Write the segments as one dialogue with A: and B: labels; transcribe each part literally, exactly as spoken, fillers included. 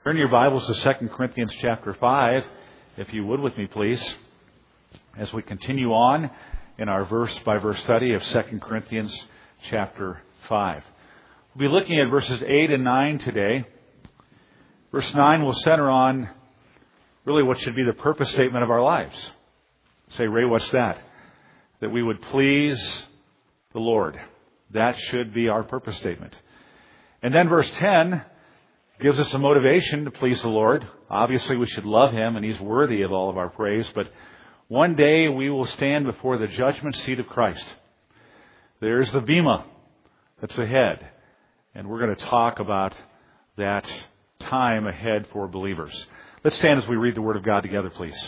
A: Turn your Bibles to Second Corinthians chapter five, if you would with me, please, as we continue on in our verse-by-verse study of Second Corinthians chapter five. We'll be looking at verses eight and nine today. Verse nine will center on really what should be the purpose statement of our lives. Say, Ray, what's that? That we would please the Lord. That should be our purpose statement. And then verse ten gives us a motivation to please the Lord. Obviously, we should love Him, and He's worthy of all of our praise. But one day we will stand before the judgment seat of Christ. There's the bema that's ahead. And we're going to talk about that time ahead for believers. Let's stand as we read the Word of God together, please.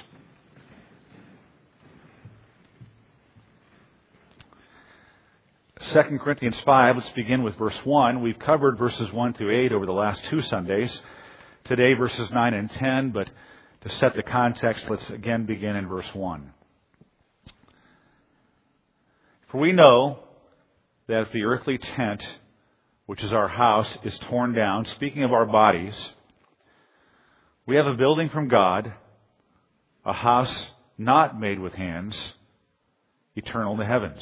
A: Second Corinthians five, let's begin with verse one. We've covered verses one through eight over the last two Sundays. Today, verses nine and ten, but to set the context, let's again begin in verse one. For we know that if the earthly tent, which is our house, is torn down, speaking of our bodies, we have a building from God, a house not made with hands, eternal in the heavens.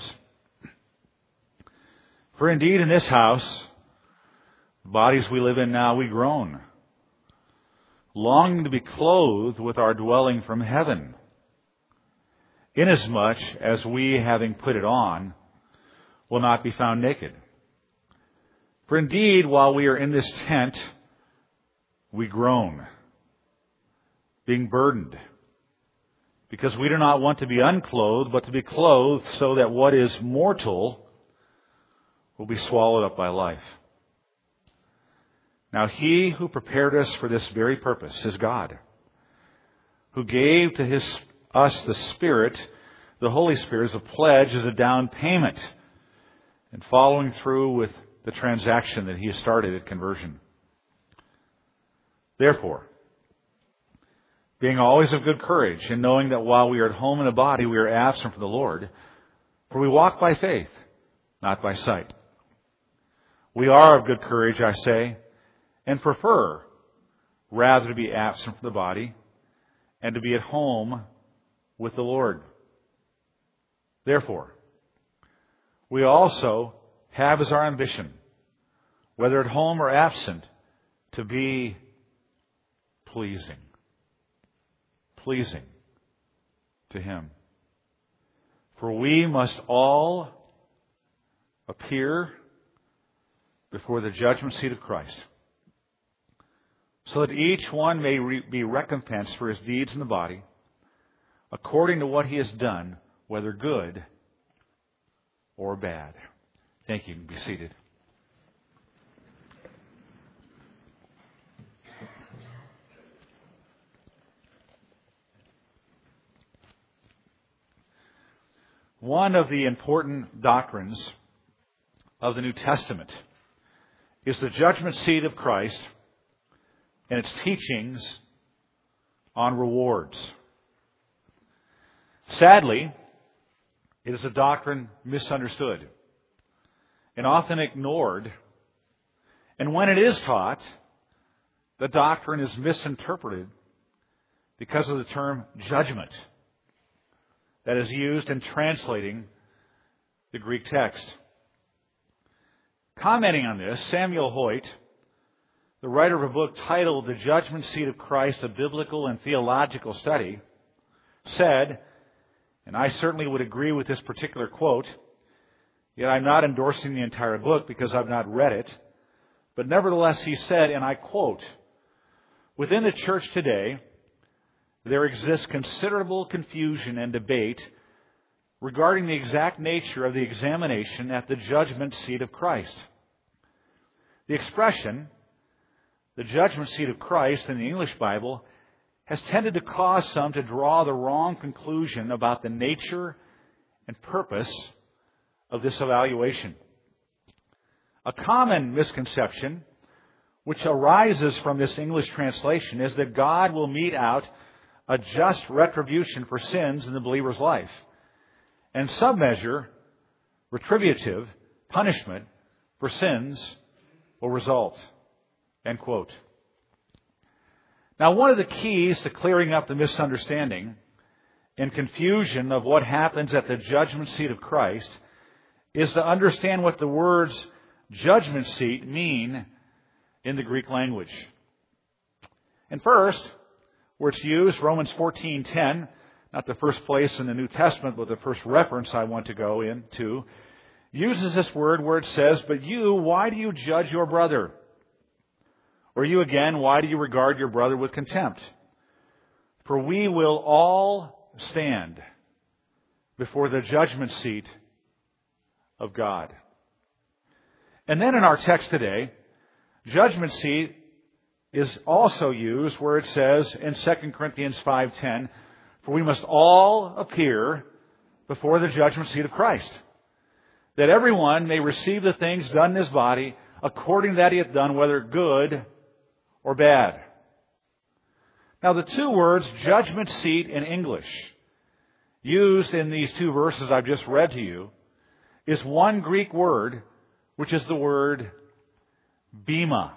A: For indeed in this house, the bodies we live in now, we groan, longing to be clothed with our dwelling from heaven, inasmuch as we, having put it on, will not be found naked. For indeed, while we are in this tent, we groan, being burdened, because we do not want to be unclothed, but to be clothed, so that what is mortal will be swallowed up by life. Now He who prepared us for this very purpose is God, who gave to his, us the Spirit, the Holy Spirit, as a pledge, as a down payment, and following through with the transaction that He has started at conversion. Therefore, being always of good courage, and knowing that while we are at home in the body, we are absent from the Lord, for we walk by faith, not by sight. We are of good courage, I say, and prefer rather to be absent from the body and to be at home with the Lord. Therefore, we also have as our ambition, whether at home or absent, to be pleasing. Pleasing to Him. For we must all appear before the judgment seat of Christ, so that each one may re- be recompensed for his deeds in the body, according to what he has done, whether good or bad. Thank you. You can be seated. One of the important doctrines of the New Testament is the judgment seat of Christ and its teachings on rewards. Sadly, it is a doctrine misunderstood and often ignored. And when it is taught, the doctrine is misinterpreted because of the term judgment that is used in translating the Greek text. Commenting on this, Samuel Hoyt, the writer of a book titled The Judgment Seat of Christ, a Biblical and Theological Study, said, and I certainly would agree with this particular quote, yet I'm not endorsing the entire book because I've not read it, but nevertheless he said, and I quote, "Within the church today, there exists considerable confusion and debate regarding the exact nature of the examination at the judgment seat of Christ. The expression, the judgment seat of Christ, in the English Bible, has tended to cause some to draw the wrong conclusion about the nature and purpose of this evaluation. A common misconception which arises from this English translation is that God will mete out a just retribution for sins in the believer's life, and submeasure, retributive punishment for sins will result." End quote. Now, one of the keys to clearing up the misunderstanding and confusion of what happens at the judgment seat of Christ is to understand what the words judgment seat mean in the Greek language. And first, where it's used, Romans fourteen ten, not the first place in the New Testament, but the first reference I want to go into, uses this word where it says, "But you, why do you judge your brother? Or you again, why do you regard your brother with contempt? For we will all stand before the judgment seat of God." And then in our text today, judgment seat is also used where it says in Second Corinthians five ten, "For we must all appear before the judgment seat of Christ, that everyone may receive the things done in his body according that he hath done, whether good or bad." Now the two words judgment seat in English used in these two verses I've just read to you is one Greek word, which is the word bema.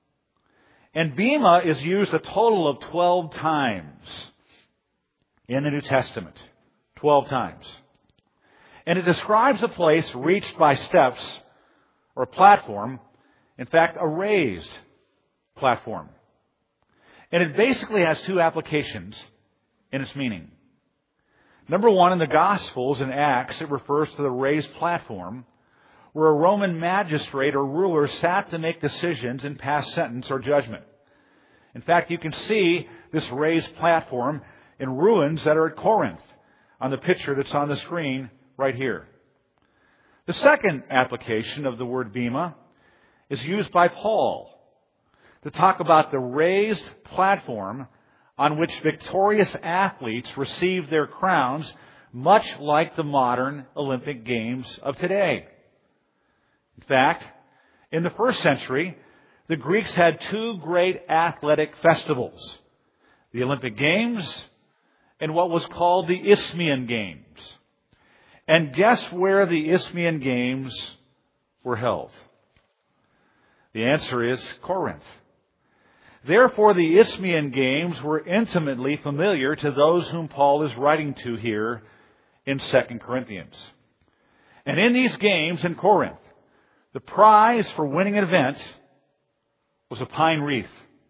A: And bema is used a total of twelve times in the New Testament. Twelve times. And it describes a place reached by steps or a platform, in fact, a raised platform. And it basically has two applications in its meaning. Number one, in the Gospels and Acts, it refers to the raised platform where a Roman magistrate or ruler sat to make decisions and pass sentence or judgment. In fact, you can see this raised platform in ruins that are at Corinth on the picture that's on the screen right here. The second application of the word bema is used by Paul to talk about the raised platform on which victorious athletes receive their crowns, much like the modern Olympic Games of today. In fact, in the first century, the Greeks had two great athletic festivals, the Olympic Games and what was called the Isthmian Games. And guess where the Isthmian Games were held? The answer is Corinth. Therefore, the Isthmian Games were intimately familiar to those whom Paul is writing to here in Second Corinthians. And in these games in Corinth, the prize for winning an event was a pine wreath.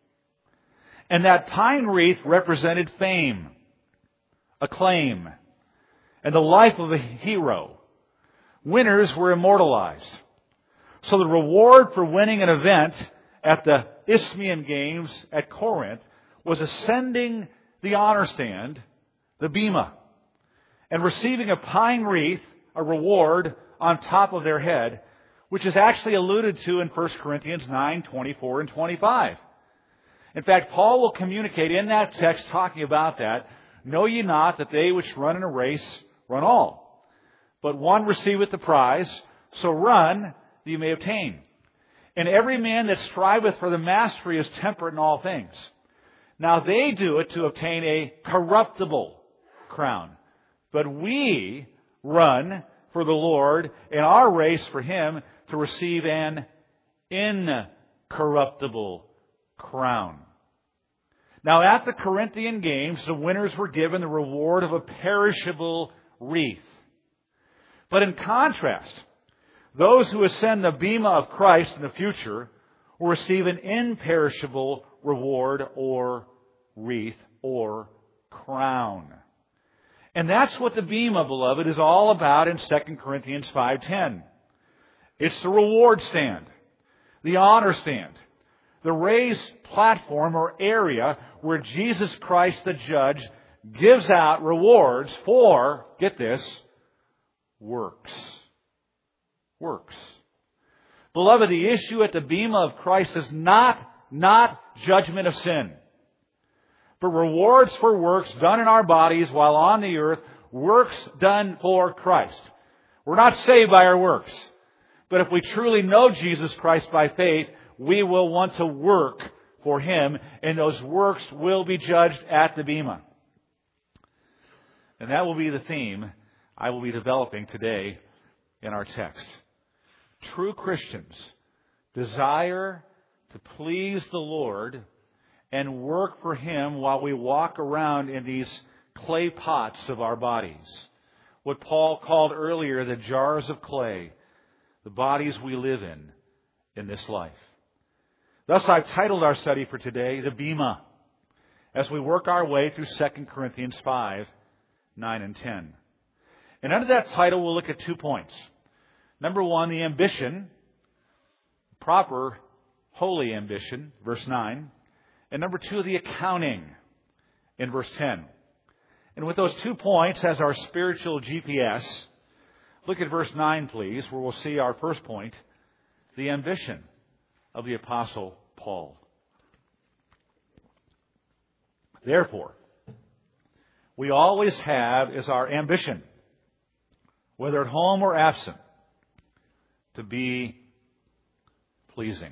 A: And that pine wreath represented fame, acclaim, and the life of a hero. Winners were immortalized. So the reward for winning an event at the Isthmian Games at Corinth was ascending the honor stand, the bema, and receiving a pine wreath, a reward, on top of their head, which is actually alluded to in First Corinthians nine, twenty-four and twenty-five. In fact, Paul will communicate in that text talking about that, "Know ye not that they which run in a race run all, but one receiveth the prize, so run that you may obtain. And every man that striveth for the mastery is temperate in all things. Now they do it to obtain a corruptible crown, but we run for the Lord in our race for Him to receive an incorruptible crown." Now at the Corinthian Games, the winners were given the reward of a perishable wreath. But in contrast, those who ascend the bema of Christ in the future will receive an imperishable reward or wreath or crown. And that's what the bema, beloved, is all about in Second Corinthians five ten. It's the reward stand, the honor stand, the raised platform or area where Jesus Christ the judge gives out rewards for, get this, works. Works. Beloved, the issue at the bema of Christ is not, not judgment of sin, but rewards for works done in our bodies while on the earth, works done for Christ. We're not saved by our works, but if we truly know Jesus Christ by faith, we will want to work for Him, and those works will be judged at the bema. And that will be the theme I will be developing today in our text. True Christians desire to please the Lord and work for Him while we walk around in these clay pots of our bodies. What Paul called earlier the jars of clay, the bodies we live in in this life. Thus I've titled our study for today, The Bema, as we work our way through Second Corinthians five, nine, and ten. And under that title we'll look at two points. Number one, the ambition, proper, holy ambition, verse nine. And number two, the accounting, in verse ten. And with those two points as our spiritual G P S, look at verse nine, please, where we'll see our first point, the ambition of the Apostle Paul. Therefore, we always have as our ambition, whether at home or absent, to be pleasing.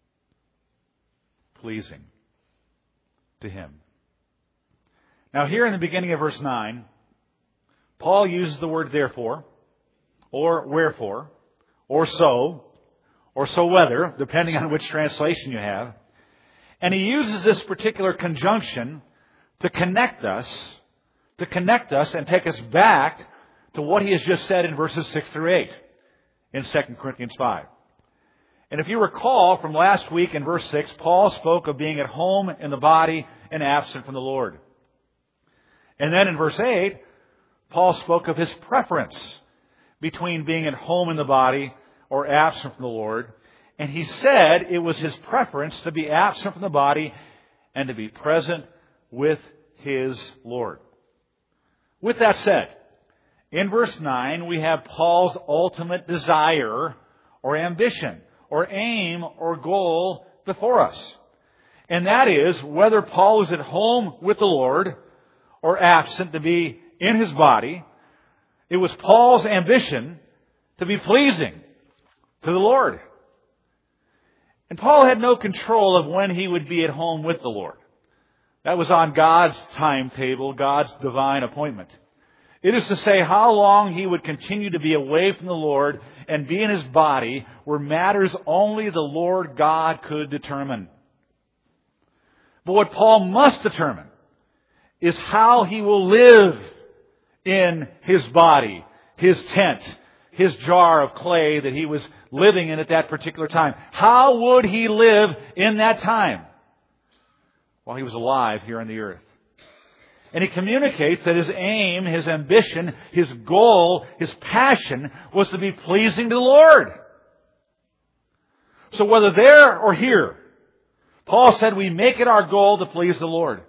A: Pleasing to Him. Now here in the beginning of verse nine, Paul uses the word therefore, or wherefore, or so, or so whether, depending on which translation you have. And he uses this particular conjunction to connect us, to connect us and take us back to what he has just said in verses six through eight in Second Corinthians five. And if you recall from last week in verse six, Paul spoke of being at home in the body and absent from the Lord. And then in verse eight, Paul spoke of his preference between being at home in the body or absent from the Lord. And he said it was his preference to be absent from the body and to be present with his Lord. With that said, in verse nine, we have Paul's ultimate desire or ambition or aim or goal before us. And that is whether Paul is at home with the Lord or absent to be in his body, it was Paul's ambition to be pleasing to the Lord. And Paul had no control of when he would be at home with the Lord. That was on God's timetable, God's divine appointment. It is to say how long he would continue to be away from the Lord and be in his body were matters only the Lord God could determine. But what Paul must determine is how he will live in his body, his tent, his jar of clay that he was living in at that particular time. How would he live in that time while he was alive here on the earth? And he communicates that his aim, his ambition, his goal, his passion was to be pleasing to the Lord. So whether there or here, Paul said we make it our goal to please the Lord.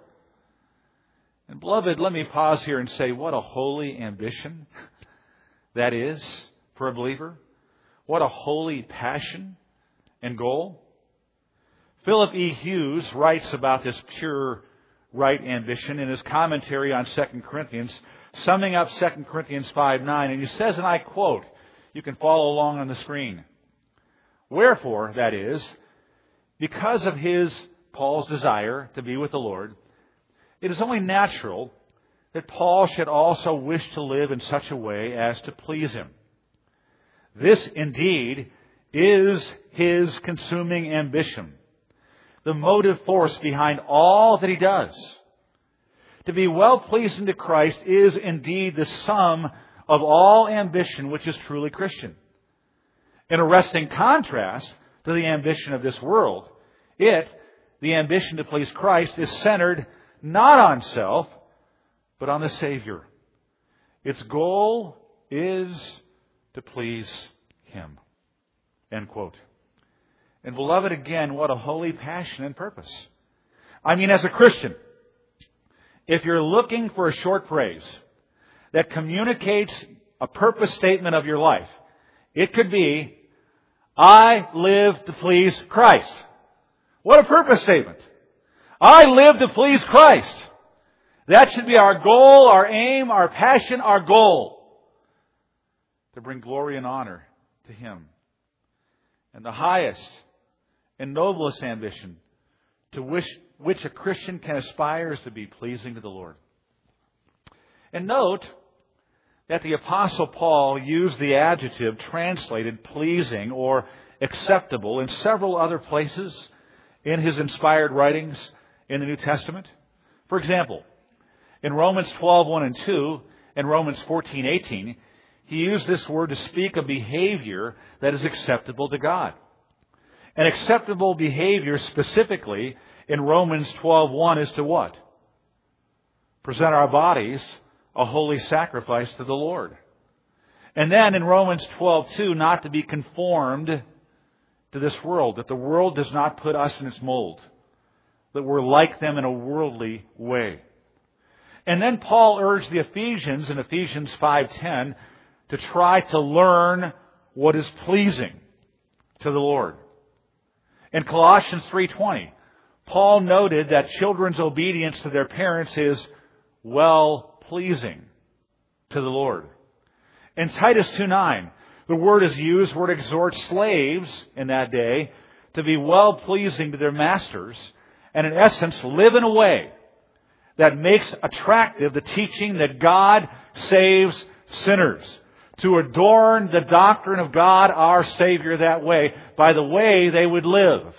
A: And beloved, let me pause here and say what a holy ambition that is for a believer. What a holy passion and goal. Philip E. Hughes writes about this pure right ambition in his commentary on Second Corinthians, summing up Second Corinthians five nine, and he says, and I quote, you can follow along on the screen. Wherefore, that is, because of his, Paul's desire to be with the Lord, it is only natural that Paul should also wish to live in such a way as to please him. This, indeed, is his consuming ambition, the motive force behind all that he does. To be well-pleasing to Christ is indeed the sum of all ambition which is truly Christian. In arresting contrast to the ambition of this world, it, the ambition to please Christ, is centered not on self, but on the Savior. Its goal is to please Him. End quote. And beloved, again, what a holy passion and purpose. I mean, as a Christian, if you're looking for a short phrase that communicates a purpose statement of your life, it could be, I live to please Christ. What a purpose statement. I live to please Christ. That should be our goal, our aim, our passion, our goal. To bring glory and honor to Him. And the highest and noblest ambition to which, which a Christian can aspire is to be pleasing to the Lord. And note that the Apostle Paul used the adjective translated pleasing or acceptable in several other places in his inspired writings in the New Testament? For example, in Romans twelve, one and two, and Romans fourteen, eighteen, he used this word to speak of behavior that is acceptable to God. And acceptable behavior specifically in Romans twelve, one is to what? Present our bodies a holy sacrifice to the Lord. And then in Romans twelve, two, not to be conformed to this world, that the world does not put us in its mold, that we're like them in a worldly way. And then Paul urged the Ephesians in Ephesians five ten to try to learn what is pleasing to the Lord. In Colossians three twenty, Paul noted that children's obedience to their parents is well-pleasing to the Lord. In Titus two nine, the word is used where it exhorts slaves in that day to be well-pleasing to their masters and in essence live in a way that makes attractive the teaching that God saves sinners, to adorn the doctrine of God our Savior that way by the way they would live.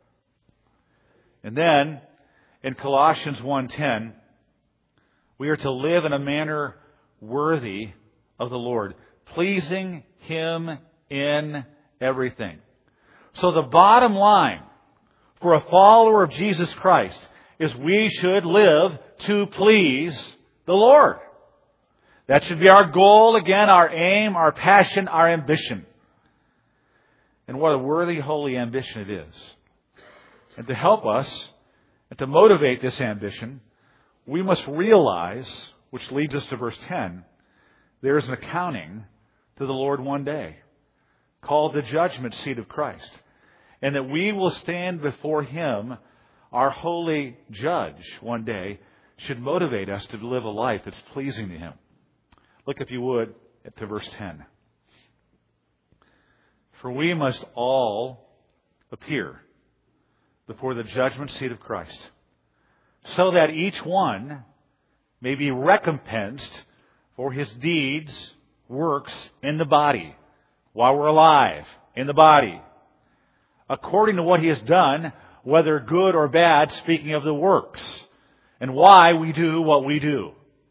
A: And then in Colossians one ten, we are to live in a manner worthy of the Lord, pleasing Him in everything. So the bottom line for a follower of Jesus Christ is we should live to please the Lord. That should be our goal, again, our aim, our passion, our ambition. And what a worthy, holy ambition it is. And to help us, and to motivate this ambition, we must realize, which leads us to verse ten, there is an accounting to the Lord one day, called the judgment seat of Christ. And that we will stand before Him, our holy judge, one day, should motivate us to live a life that's pleasing to Him. Look, if you would, to verse ten. For we must all appear before the judgment seat of Christ, so that each one may be recompensed for his deeds, works in the body, while we're alive, in the body, according to what he has done, whether good or bad, speaking of the works, and why we do what we do.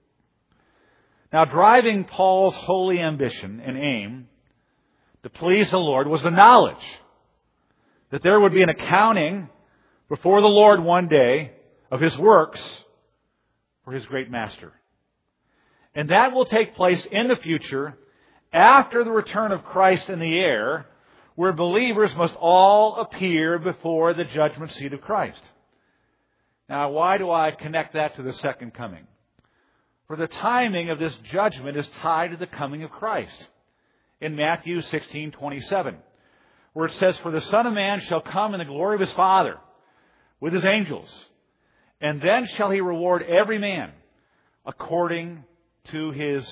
A: Now, driving Paul's holy ambition and aim to please the Lord was the knowledge that there would be an accounting before the Lord one day of His works for His great Master. And that will take place in the future after the return of Christ in the air, where believers must all appear before the judgment seat of Christ. Now, why do I connect that to the second coming? For the timing of this judgment is tied to the coming of Christ. In Matthew sixteen twenty-seven, where it says, For the Son of Man shall come in the glory of His Father with His angels, and then shall He reward every man according to his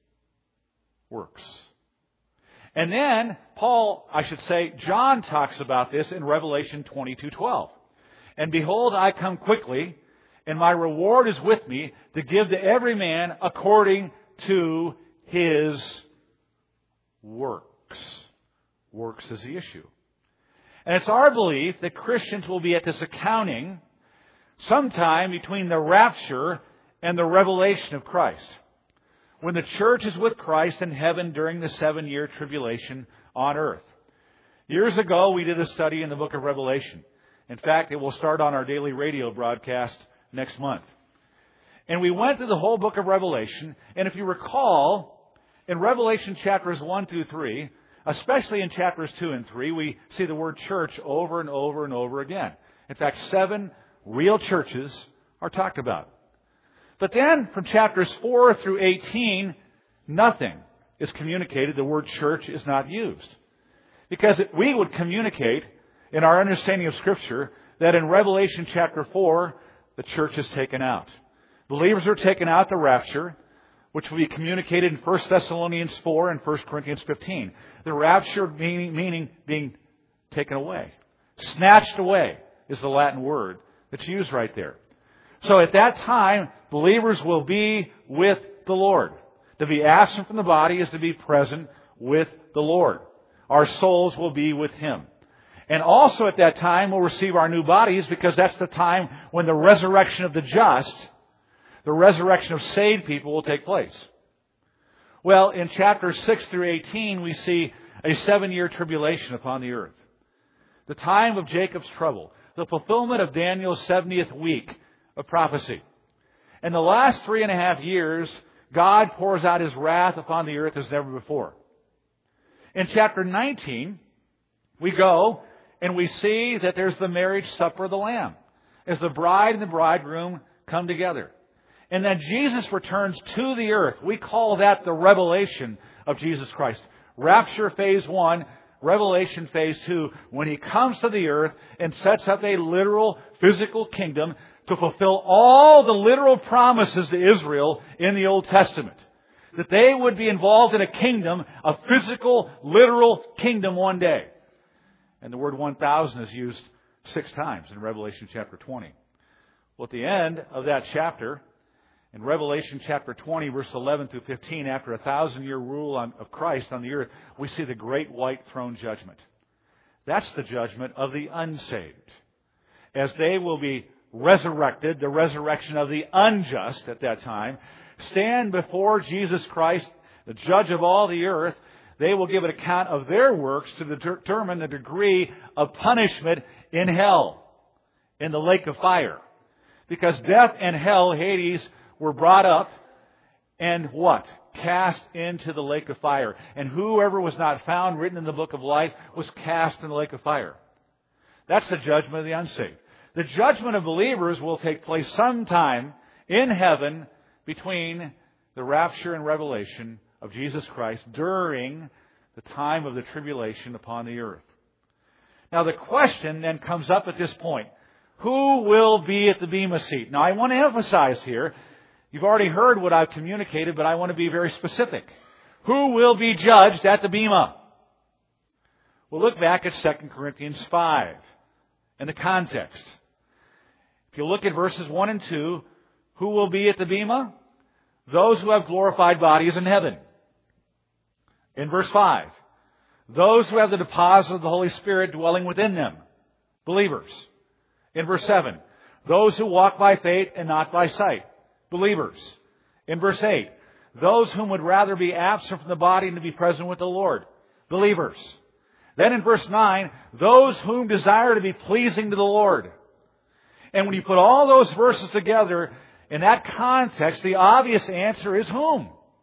A: works. And then Paul, I should say, John talks about this in Revelation twenty-two twelve. And behold, I come quickly, and my reward is with me to give to every man according to his works. Works is the issue. And it's our belief that Christians will be at this accounting sometime between the rapture and the revelation of Christ, when the church is with Christ in heaven during the seven-year tribulation on earth. Years ago, we did a study in the book of Revelation. In fact, it will start on our daily radio broadcast next month. And we went through the whole book of Revelation. And if you recall, in Revelation chapters one through three, especially in chapters two and three, we see the word church over and over and over again. In fact, seven real churches are talked about. But then from chapters four through eighteen, nothing is communicated. The word church is not used. Because we would communicate in our understanding of Scripture that in Revelation chapter four, the church is taken out. Believers are taken out at the rapture, which will be communicated in First Thessalonians four and First Corinthians fifteen. The rapture meaning, meaning being taken away. Snatched away is the Latin word that's used right there. So at that time, believers will be with the Lord. To be absent from the body is to be present with the Lord. Our souls will be with Him. And also at that time we'll receive our new bodies, because that's the time when the resurrection of the just, the resurrection of saved people, will take place. Well, in chapters six through eighteen, we see a seven-year tribulation upon the earth. The time of Jacob's trouble. The fulfillment of Daniel's seventieth week of prophecy. And the last three and a half years, God pours out His wrath upon the earth as never before. In chapter nineteen, we go and we see that there's the marriage supper of the Lamb, as the bride and the bridegroom come together. And then Jesus returns to the earth. We call that the revelation of Jesus Christ. Rapture phase one, Revelation phase two, when He comes to the earth and sets up a literal physical kingdom to fulfill all the literal promises to Israel in the Old Testament. That they would be involved in a kingdom, a physical, literal kingdom one day. And the word one thousand is used six times in Revelation chapter twenty. Well, at the end of that chapter, in Revelation chapter twenty, verse eleven through fifteen, after a thousand-year rule on, of Christ on the earth, we see the great white throne judgment. That's the judgment of the unsaved. As they will be resurrected, the resurrection of the unjust at that time, stand before Jesus Christ, the judge of all the earth. They will give an account of their works to determine the degree of punishment in hell, in the lake of fire. Because death and hell, Hades, were brought up and what? Cast into the lake of fire. And whoever was not found written in the book of life was cast in the lake of fire. That's the judgment of the unsaved. The judgment of believers will take place sometime in heaven between the rapture and revelation of Jesus Christ during the time of the tribulation upon the earth. Now the question then comes up at this point. Who will be at the Bema seat? Now I want to emphasize here, you've already heard what I've communicated, but I want to be very specific. Who will be judged at the Bema? We'll look back at Second Corinthians five and the context. If you look at verses one and two, who will be at the Bema? Those who have glorified bodies in heaven. In verse five, those who have the deposit of the Holy Spirit dwelling within them, believers. In verse seven, those who walk by faith and not by sight, believers. In verse eight, those whom would rather be absent from the body than to be present with the Lord, believers. Then in verse nine, those whom desire to be pleasing to the Lord. And when you put all those verses together, in that context, the obvious answer is whom?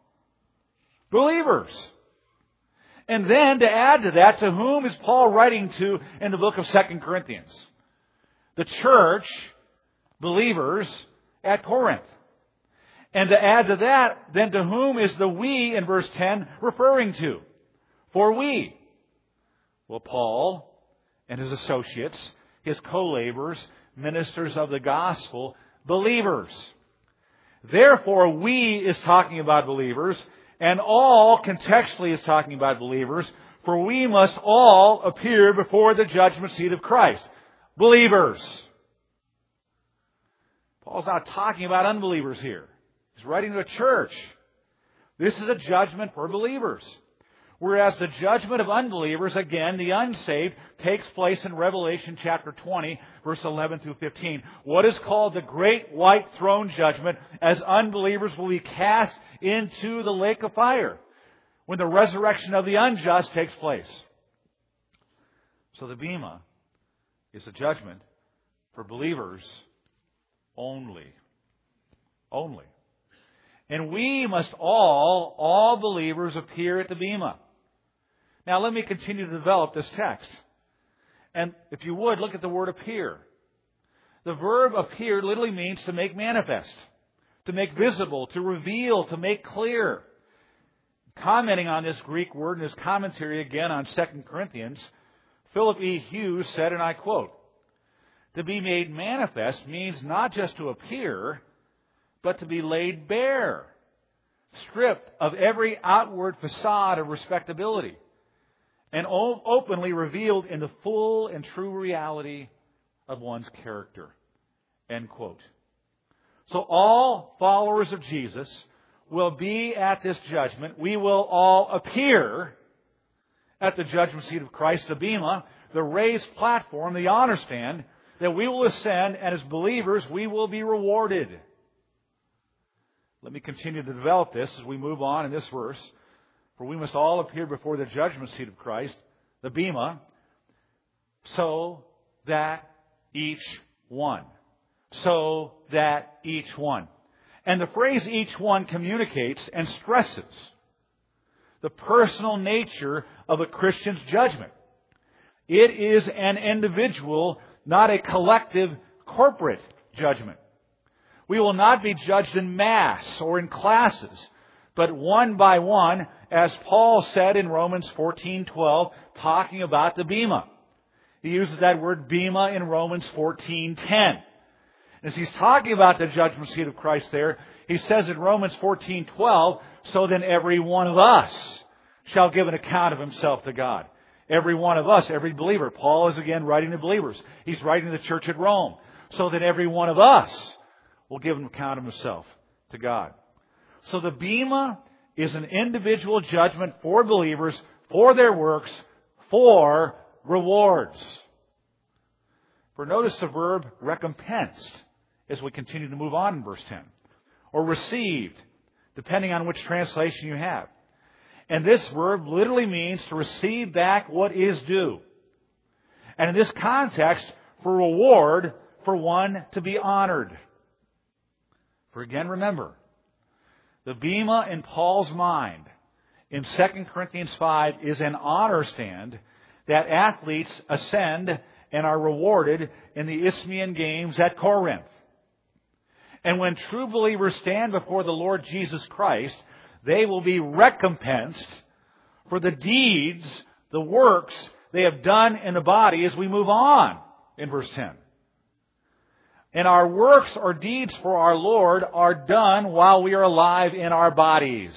A: Believers. And then to add to that, to whom is Paul writing to in the book of Second Corinthians? The church, believers at Corinth. And to add to that, then to whom is the we in verse ten referring to? For we. Well, Paul and his associates, his co-laborers, ministers of the gospel, believers. Therefore, we is talking about believers, and all contextually is talking about believers, for we must all appear before the judgment seat of Christ. Believers. Paul's not talking about unbelievers here. He's writing to a church. This is a judgment for believers. Whereas the judgment of unbelievers, again, the unsaved, takes place in Revelation chapter twenty, verse eleven through fifteen. What is called the great white throne judgment, as unbelievers will be cast into the lake of fire when the resurrection of the unjust takes place. So the Bema is a judgment for believers only. Only. And we must all, all believers, appear at the Bema. Now let me continue to develop this text. And if you would, look at the word appear. The verb appear literally means to make manifest, to make visible, to reveal, to make clear. Commenting on this Greek word in his commentary again on Second Corinthians, Philip E. Hughes said, and I quote, "To be made manifest means not just to appear, but to be laid bare, stripped of every outward facade of respectability, and openly revealed in the full and true reality of one's character." End quote. So all followers of Jesus will be at this judgment. We will all appear at the judgment seat of Christ, the bema, the raised platform, the honor stand, that we will ascend, and as believers, we will be rewarded. Let me continue to develop this as we move on in this verse. For we must all appear before the judgment seat of Christ, the bema, so that each one. So that each one. And the phrase each one communicates and stresses the personal nature of a Christian's judgment. It is an individual, not a collective, corporate judgment. We will not be judged in mass or in classes, but one by one, as Paul said in Romans fourteen twelve, talking about the bema. He uses that word bema in Romans fourteen ten. As he's talking about the judgment seat of Christ there, he says in Romans fourteen twelve, so then every one of us shall give an account of himself to God. Every one of us, every believer. Paul is again writing to believers. He's writing to the church at Rome. So that every one of us will give an account of himself to God. So the bema is an individual judgment for believers, for their works, for rewards. For notice the verb recompensed as we continue to move on in verse ten. Or received, depending on which translation you have. And this verb literally means to receive back what is due. And in this context, for reward, for one to be honored. For again, remember, the bema in Paul's mind in Second Corinthians five is an honor stand that athletes ascend and are rewarded in the Isthmian Games at Corinth. And when true believers stand before the Lord Jesus Christ, they will be recompensed for the deeds, the works they have done in the body as we move on in verse ten. And our works or deeds for our Lord are done while we are alive in our bodies.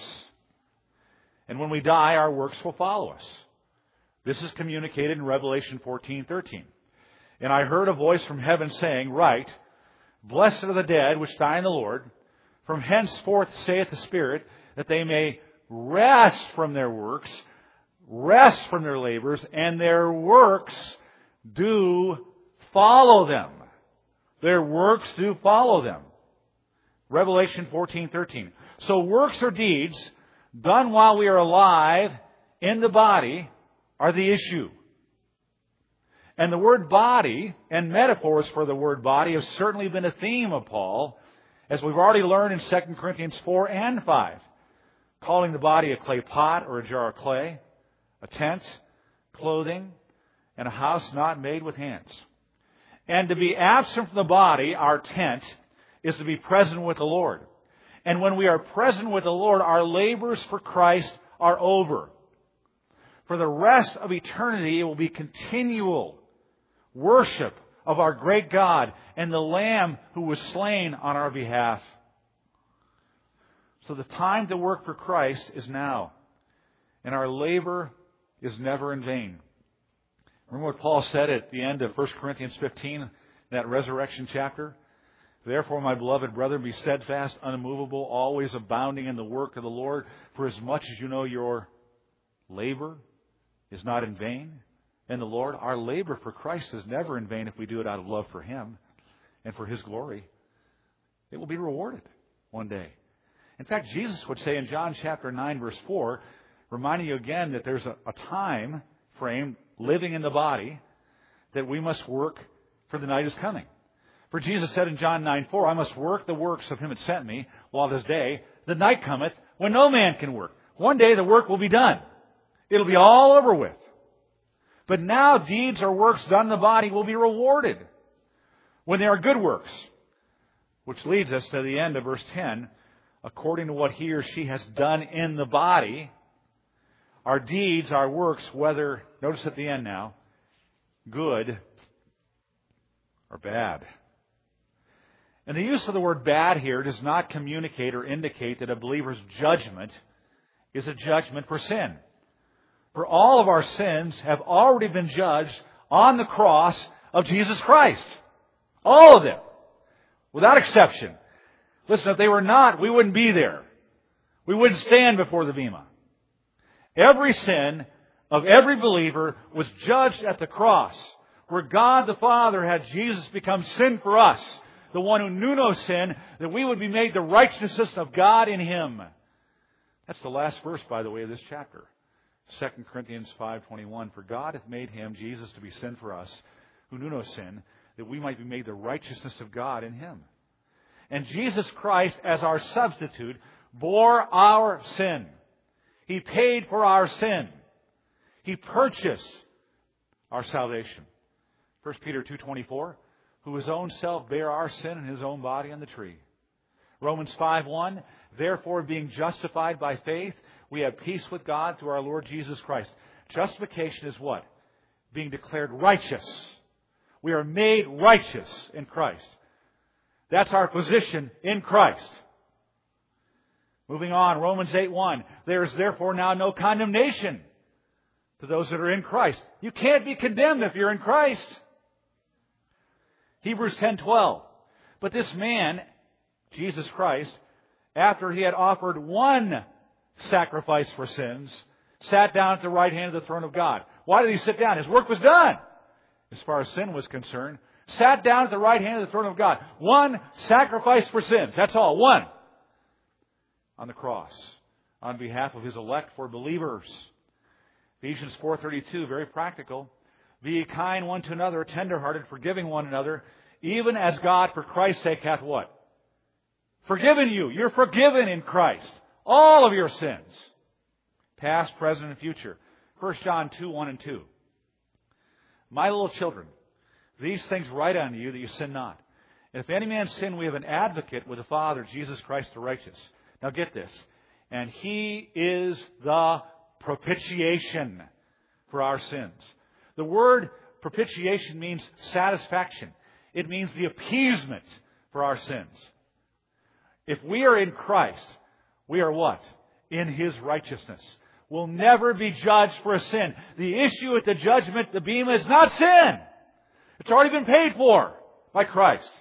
A: And when we die, our works will follow us. This is communicated in Revelation fourteen thirteen. And I heard a voice from heaven saying, Write, Blessed are the dead which die in the Lord. From henceforth saith the Spirit, that they may rest from their works, rest from their labors, and their works do follow them. Their works do follow them. Revelation fourteen thirteen. So works or deeds done while we are alive in the body are the issue. And the word body and metaphors for the word body have certainly been a theme of Paul, as we've already learned in Second Corinthians four and five, calling the body a clay pot or a jar of clay, a tent, clothing, and a house not made with hands. And to be absent from the body, our tent, is to be present with the Lord. And when we are present with the Lord, our labors for Christ are over. For the rest of eternity, it will be continual worship of our great God and the Lamb who was slain on our behalf. So the time to work for Christ is now, and our labor is never in vain. Remember what Paul said at the end of First Corinthians fifteen, that resurrection chapter? Therefore, my beloved brethren, be steadfast, unmovable, always abounding in the work of the Lord, for as much as you know your labor is not in vain in the Lord. Our labor for Christ is never in vain if we do it out of love for Him and for His glory. It will be rewarded one day. In fact, Jesus would say in John chapter nine, verse four, reminding you again that there's a, a time frame living in the body that we must work, for the night is coming. For Jesus said in John nine four, I must work the works of Him that sent me while this day, the night cometh when no man can work. One day the work will be done. It'll be all over with. But now deeds or works done in the body will be rewarded when they are good works. Which leads us to the end of verse ten. According to what he or she has done in the body, our deeds, our works, whether, notice at the end now, good or bad. And the use of the word bad here does not communicate or indicate that a believer's judgment is a judgment for sin. For all of our sins have already been judged on the cross of Jesus Christ. All of them. Without exception. Listen, if they were not, we wouldn't be there. We wouldn't stand before the bema. Every sin of every believer was judged at the cross, where God the Father had Jesus become sin for us, the one who knew no sin, that we would be made the righteousness of God in Him. That's the last verse, by the way, of this chapter. Second Corinthians five twenty-one. For God hath made Him, Jesus, to be sin for us, who knew no sin, that we might be made the righteousness of God in Him. And Jesus Christ, as our substitute, bore our sin. He paid for our sin. He purchased our salvation. First Peter two twenty-four. Who His own self bare our sin in His own body on the tree. Romans five one. Therefore, being justified by faith, we have peace with God through our Lord Jesus Christ. Justification is what? Being declared righteous. We are made righteous in Christ. That's our position in Christ. Moving on, Romans eight one. There is therefore now no condemnation to those that are in Christ. You can't be condemned if you're in Christ. Hebrews ten twelve. But this man, Jesus Christ, after He had offered one sacrifice for sins, sat down at the right hand of the throne of God. Why did He sit down? His work was done, as far as sin was concerned. Sat down at the right hand of the throne of God. One sacrifice for sins. That's all. One. On the cross. On behalf of His elect for believers. Ephesians four thirty-two, very practical. Be ye kind one to another, tenderhearted, forgiving one another, even as God for Christ's sake hath what? Forgiven you. You're forgiven in Christ. All of your sins. Past, present, and future. First John two, one and two. My little children, these things write unto you that you sin not. And if any man sin, we have an advocate with the Father, Jesus Christ the righteous. Now get this. And He is the propitiation for our sins. The word propitiation means satisfaction. It means the appeasement for our sins. If we are in Christ, we are what? In His righteousness. We'll never be judged for a sin. The issue at the judgment, the bema, is not sin. It's already been paid for by Christ.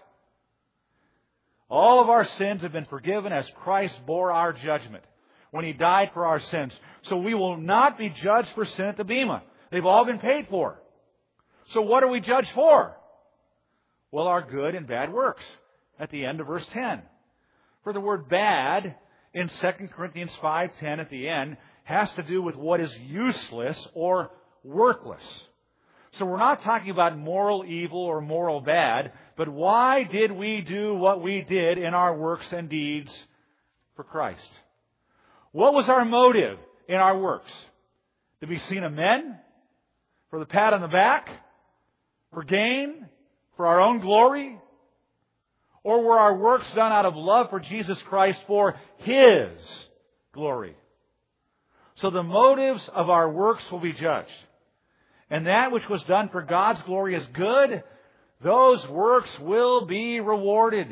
A: All of our sins have been forgiven as Christ bore our judgment when He died for our sins. So we will not be judged for sin at the bema. They've all been paid for. So what are we judged for? Well, our good and bad works. At the end of verse ten. For the word bad in Second Corinthians five ten at the end has to do with what is useless or worthless. So we're not talking about moral evil or moral bad, but why did we do what we did in our works and deeds for Christ? What was our motive in our works? To be seen of men? For the pat on the back? For gain? For our own glory? Or were our works done out of love for Jesus Christ for His glory? So the motives of our works will be judged. And that which was done for God's glory is good. Those works will be rewarded.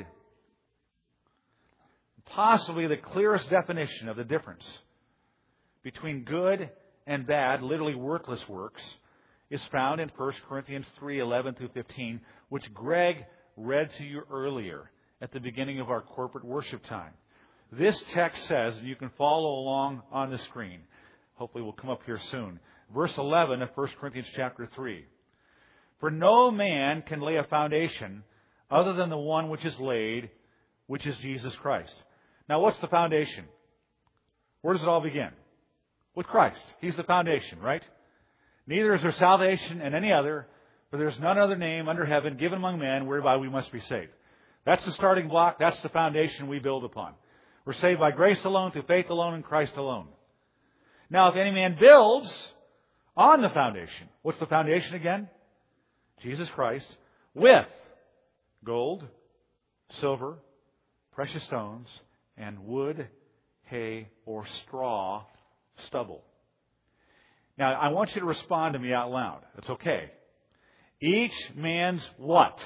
A: Possibly the clearest definition of the difference between good and bad, literally worthless works, is found in First Corinthians three eleven through fifteen, which Greg read to you earlier at the beginning of our corporate worship time. This text says, and you can follow along on the screen. Hopefully we'll come up here soon. Verse eleven of First Corinthians chapter three. For no man can lay a foundation other than the one which is laid, which is Jesus Christ. Now what's the foundation? Where does it all begin? With Christ. He's the foundation, right? Neither is there salvation in any other, for there is none other name under heaven given among men whereby we must be saved. That's the starting block. That's the foundation we build upon. We're saved by grace alone, through faith alone, in Christ alone. Now, if any man builds on the foundation, what's the foundation again? Jesus Christ, with gold, silver, precious stones, and wood, hay, or straw stubble. Now, I want you to respond to me out loud. It's okay. Each man's what?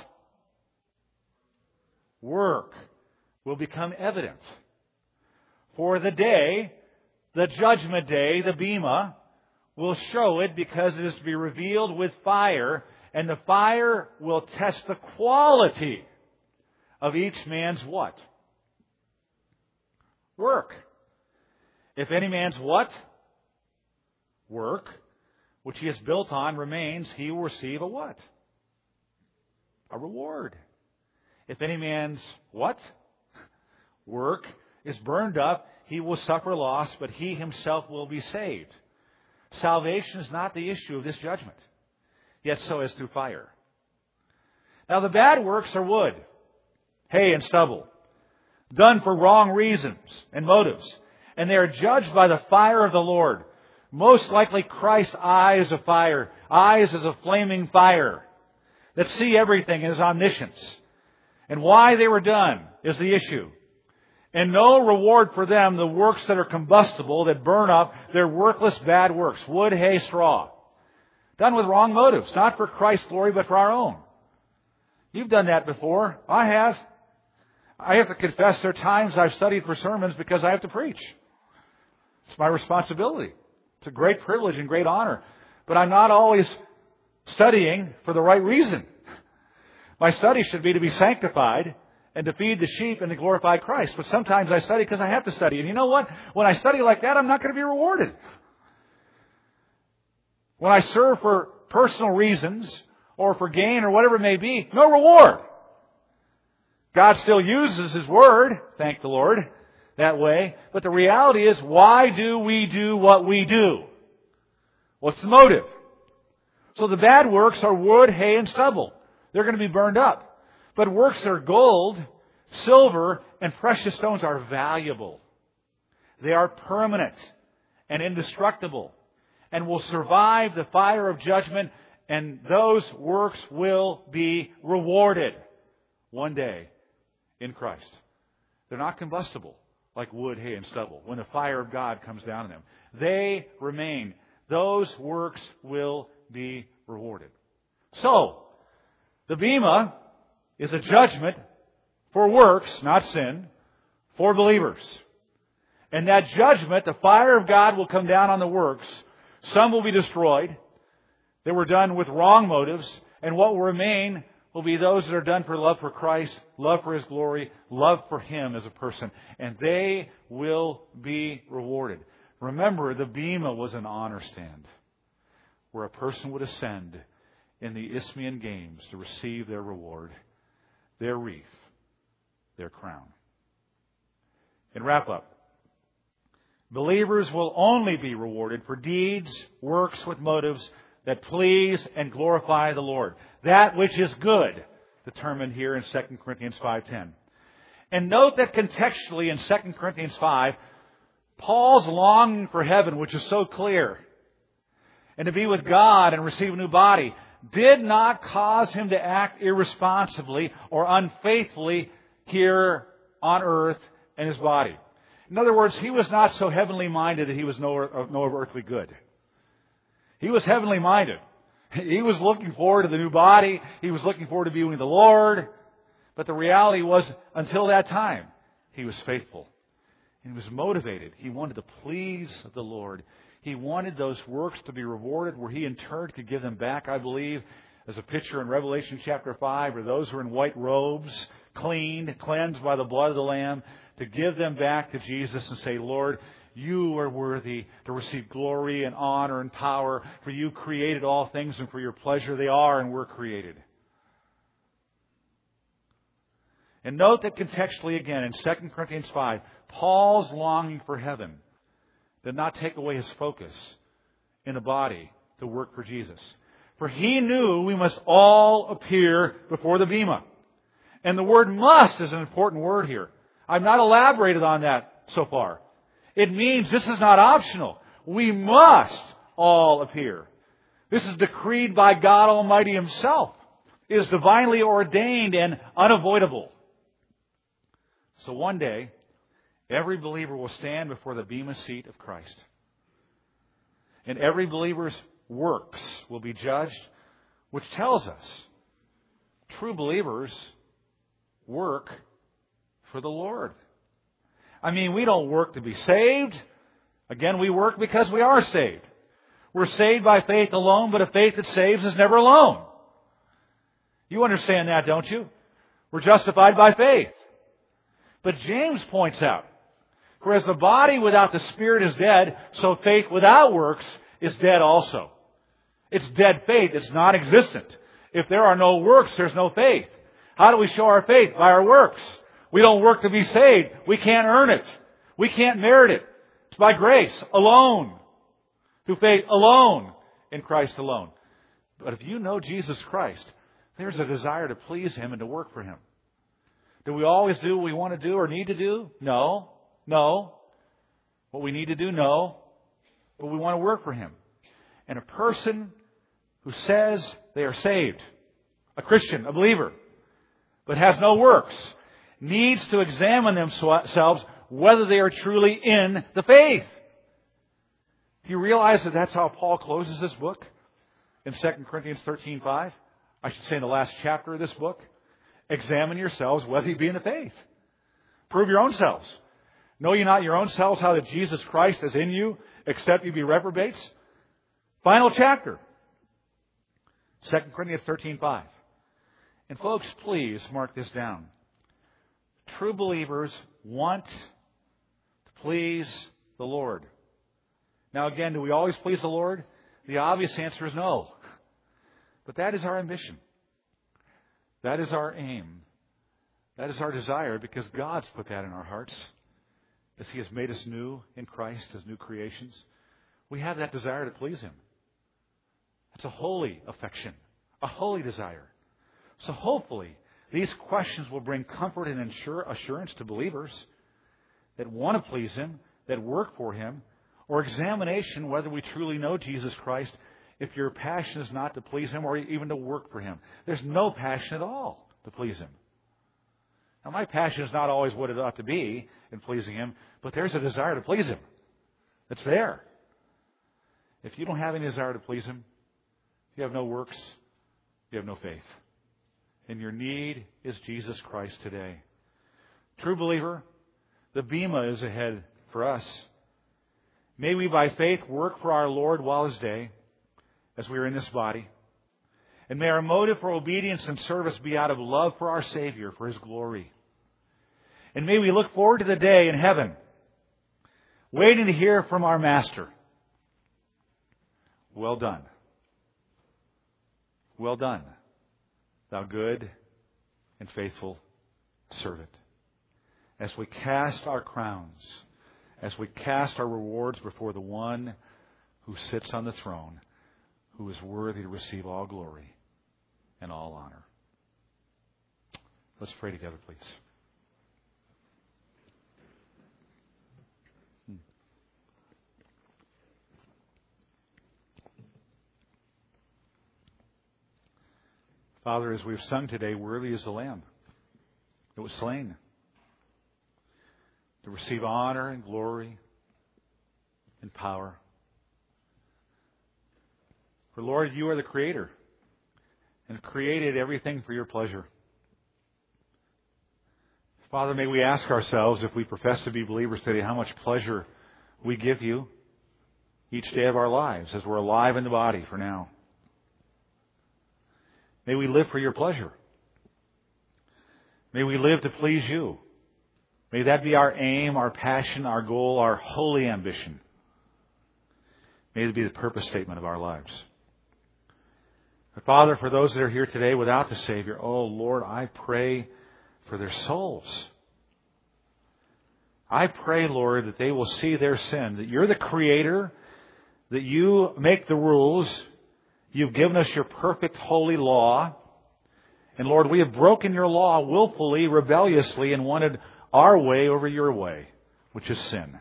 A: Work will become evident. For the day, the judgment day, the bema, will show it because it is to be revealed with fire, and the fire will test the quality of each man's what? Work. If any man's what? Work which he has built on remains, he will receive a what? A reward. If any man's what? Work is burned up, he will suffer loss, but he himself will be saved. Salvation is not the issue of this judgment, yet so is through fire. Now the bad works are wood, hay, and stubble, done for wrong reasons and motives, and they are judged by the fire of the Lord. Most likely Christ's eyes of fire, eyes as a flaming fire, that see everything in His omniscience. And why they were done is the issue. And no reward for them, the works that are combustible, that burn up, they're worthless bad works, wood, hay, straw. Done with wrong motives, not for Christ's glory, but for our own. You've done that before. I have. I have to confess there are times I've studied for sermons because I have to preach. It's my responsibility. It's a great privilege and great honor. But I'm not always studying for the right reason. My study should be to be sanctified and to feed the sheep and to glorify Christ. But sometimes I study because I have to study. And you know what? When I study like that, I'm not going to be rewarded. When I serve for personal reasons or for gain or whatever it may be, no reward. God still uses His Word, thank the Lord, that way. But the reality is, why do we do what we do? What's the motive? So the bad works are wood, hay, and stubble. They're going to be burned up. But works that are gold, silver, and precious stones are valuable. They are permanent and indestructible and will survive the fire of judgment, and those works will be rewarded one day in Christ. They're not combustible like wood, hay, and stubble when the fire of God comes down on them. They remain. Those works will be rewarded. So, the Bema is a judgment for works, not sin, for believers. And that judgment, the fire of God will come down on the works. Some will be destroyed. They were done with wrong motives. And what will remain will be those that are done for love for Christ, love for His glory, love for Him as a person. And they will be rewarded. Remember, the Bema was an honor stand where a person would ascend in the Isthmian Games to receive their reward, their wreath, their crown. And wrap up. Believers will only be rewarded for deeds, works with motives that please and glorify the Lord. That which is good, determined here in Second Corinthians five ten. And note that contextually in Second Corinthians five, Paul's longing for heaven, which is so clear, and to be with God and receive a new body, did not cause him to act irresponsibly or unfaithfully here on earth in his body. In other words, he was not so heavenly minded that he was no, no earthly good. He was heavenly minded. He was looking forward to the new body. He was looking forward to being with the Lord. But the reality was, until that time, he was faithful. He was motivated. He wanted to please the Lord. He wanted those works to be rewarded, where he in turn could give them back, I believe, as a picture in Revelation chapter five, where those who are in white robes, cleaned, cleansed by the blood of the Lamb, to give them back to Jesus and say, Lord, you are worthy to receive glory and honor and power, for you created all things, and for your pleasure they are and were created. And note that contextually again in Second Corinthians five, Paul's longing for heaven did not take away his focus in the body to work for Jesus. For he knew we must all appear before the Bema. And the word must is an important word here. I've not elaborated on that so far. It means this is not optional. We must all appear. This is decreed by God Almighty Himself. It is divinely ordained and unavoidable. So one day, every believer will stand before the Bema seat of Christ. And every believer's works will be judged, which tells us true believers work for the Lord. I mean, we don't work to be saved. Again, we work because we are saved. We're saved by faith alone, but a faith that saves is never alone. You understand that, don't you? We're justified by faith. But James points out, for as the body without the Spirit is dead, so faith without works is dead also. It's dead faith. It's non-existent. If there are no works, there's no faith. How do we show our faith? By our works. We don't work to be saved. We can't earn it. We can't merit it. It's by grace alone. Through faith alone. In Christ alone. But if you know Jesus Christ, there's a desire to please Him and to work for Him. Do we always do what we want to do or need to do? No. No. What we need to do? No. But we want to work for Him. And a person who says they are saved, a Christian, a believer, but has no works, needs to examine themselves whether they are truly in the faith. Do you realize that that's how Paul closes this book? In Second Corinthians thirteen five? I should say in the last chapter of this book. Examine yourselves whether you be in the faith. Prove your own selves. Know ye not your own selves how that Jesus Christ is in you, except you be reprobates? Final chapter. Second Corinthians thirteen five. And folks, please mark this down. True believers want to please the Lord. Now again, do we always please the Lord? The obvious answer is no. But that is our ambition. That is our aim. That is our desire because God's put that in our hearts. As He has made us new in Christ as new creations. We have that desire to please Him. It's a holy affection. A holy desire. So hopefully, these questions will bring comfort and ensure assurance to believers that want to please Him, that work for Him, or examination whether we truly know Jesus Christ if your passion is not to please Him or even to work for Him. There's no passion at all to please Him. Now, my passion is not always what it ought to be in pleasing Him, but there's a desire to please Him. It's there. If you don't have any desire to please Him, you have no works, you have no faith. And your need is Jesus Christ today. True believer, the bema is ahead for us. May we by faith work for our Lord while His day, as we are in this body. And may our motive for obedience and service be out of love for our Savior, for His glory. And may we look forward to the day in heaven, waiting to hear from our Master. Well done. Well done, thou good and faithful servant. As we cast our crowns, as we cast our rewards before the one who sits on the throne, who is worthy to receive all glory and all honor. Let's pray together, please. Hmm. Father, as we've sung today, worthy is the Lamb that was slain to receive honor and glory and power. For Lord, you are the Creator and created everything for your pleasure. Father, may we ask ourselves, if we profess to be believers today, how much pleasure we give you each day of our lives as we're alive in the body for now. May we live for your pleasure. May we live to please you. May that be our aim, our passion, our goal, our holy ambition. May it be the purpose statement of our lives. But Father, for those that are here today without the Savior, oh Lord, I pray for their souls. I pray, Lord, that they will see their sin, that you're the Creator, that you make the rules. You've given us your perfect holy law. And Lord, we have broken your law willfully, rebelliously, and wanted our way over your way, which is sin.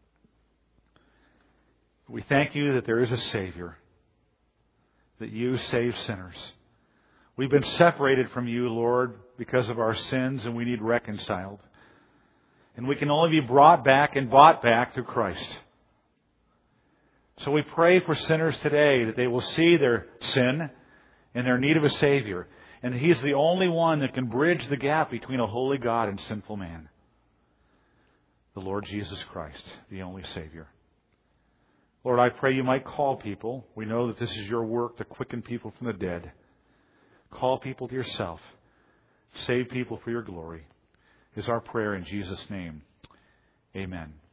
A: We thank you that there is a Savior, that you save sinners. We've been separated from you, Lord, because of our sins, and we need reconciled. And we can only be brought back and bought back through Christ. So we pray for sinners today that they will see their sin and their need of a Savior. And that He's the only one that can bridge the gap between a holy God and sinful man. The Lord Jesus Christ, the only Savior. Lord, I pray you might call people. We know that this is your work to quicken people from the dead. Call people to yourself. Save people for your glory. Is our prayer in Jesus' name. Amen.